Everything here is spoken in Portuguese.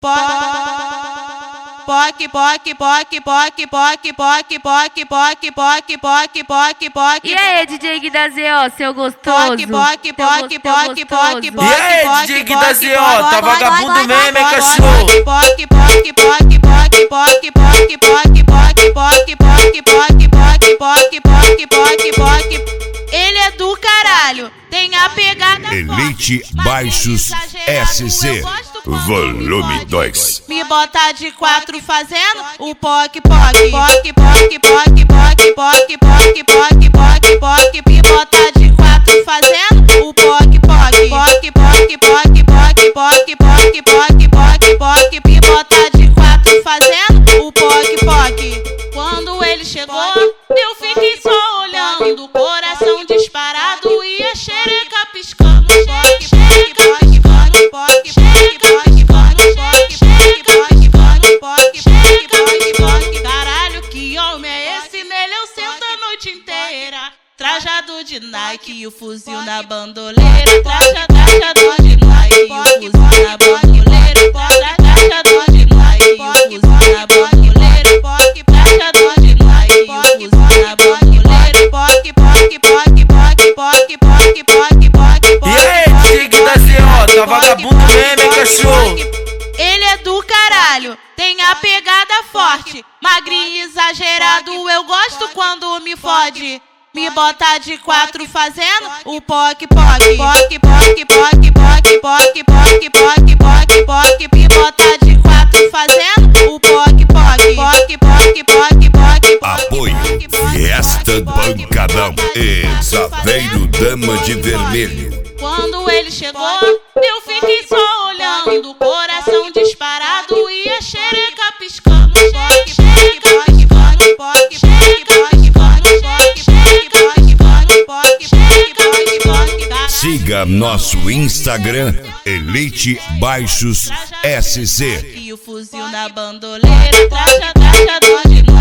E aí, DJ Gui da ZO, seu gostoso? E aí, DJ Gui da ZO, tá vagabundo mesmo, é cachorro? Ele é do caralho, tem a pegada Elite Baixos SC, volume 2. Me bota de quatro fazendo o poc. Me bota de quatro fazendo o poc. Me bota de quatro fazendo o poc. Quando ele chegou, eu fiquei só olhando, coração disparado e a xereca piscando. Caralho, que homem é esse? Nele eu sento a noite inteira. Trajado de Nike e o fuzil na bandoleira. Trajado de Nike e o fuzil na bandoleira. Trajado de Nike e o fuzil na bandoleira. Trajado de Nike e o fuzil na bandoleira. E aí, DJ Gui da ZO, tá vagabundo mesmo, é cachorro? Ele é do caralho, tem a pegada forte, magrinho exagerado, eu gosto quando me fode. Me bota de quatro fazendo o poc. Me bota de quatro fazendo o poc. Apoio Fiesta Bancadão, Zaveiro Dama de Vermelho. Quando ele chegou, eu fiquei só olhando, coração disparado e a xereca piscando. Siga nosso Instagram, Elite Baixos SC. E o fuzil na bandoleira, trajado de